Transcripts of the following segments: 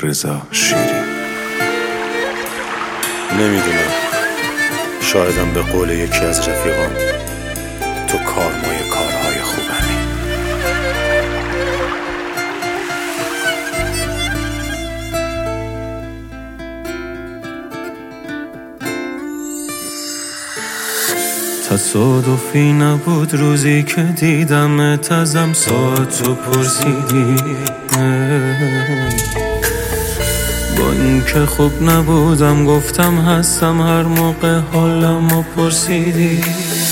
رضا شیری. نمیدونم، شایدم به قول یکی از رفیقام تو کارمای کارهای خوبمی. تصادفی نبود روزی که دیدمت، ازم ساعتو پرسیدی، با اینکه خوب نبودم گفتم هستم، هر موقع حالمو پرسیدی.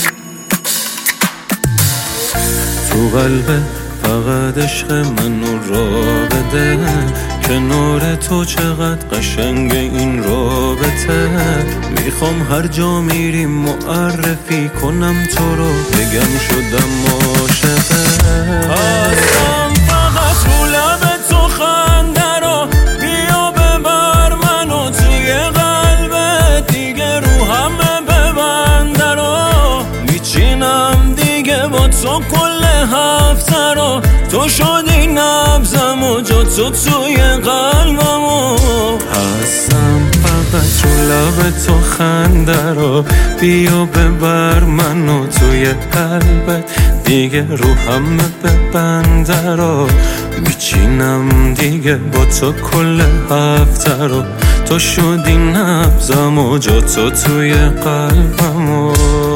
تو قلبت فقط عشق منو را بده، کنار تو چقدر قشنگ این رابطه. میخوام هر جا میریم معرفی کنم تو رو، بگم شدم عاشقت. هستم فقط رو لب تو خنده رو، بیا ببر منو توی قلبت، دیگه رو همه ببنده رو. میچینم دیگه با تو کل هفته رو، تو شدی نبضم و جا تو توی قلبمو. هستم فقط رو لب تو خنده رو، بیا ببر منو توی قلبت، دیگه رو همه ببنده رو. میچینم دیگه با تو کل هفته رو، تو شدی نبضم و جا تو توی قلبمو.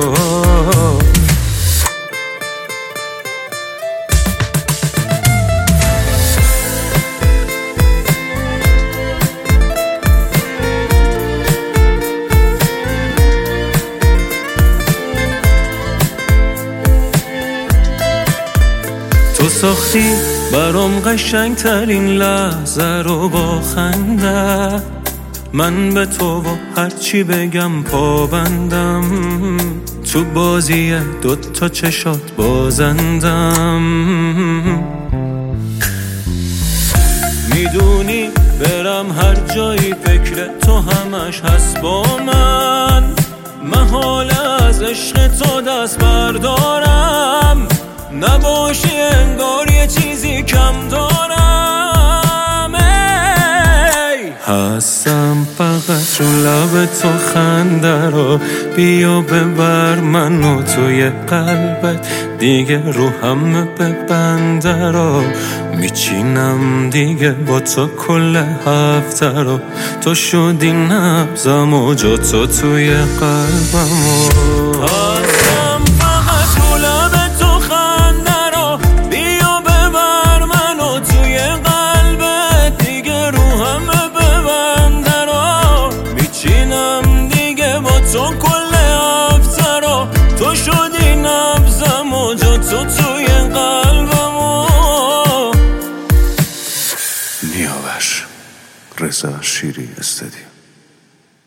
تو ساختی برام قشنگ ترین لحظه رو با خنده، من به تو و هرچی بگم پابندم، تو بازی دوتا چشات بازندم. میدونی برم هر جایی فکر تو همش هست با من، محال از عشق تو دست بردارم، نباشی انگار یه چیزی کم دارم. هستم فقط رو لب تو خنده رو، بیا ببر منو توی قلبت، دیگه رو همه ببنده رو. میچینم دیگه با تو کل هفته رو، تو شدی نبضم و جا تو توی قلبمو. تو کل هفته رو، تو شدی نبضم و جا تو توی قلبمو. نیاور رضا شیری استدیو.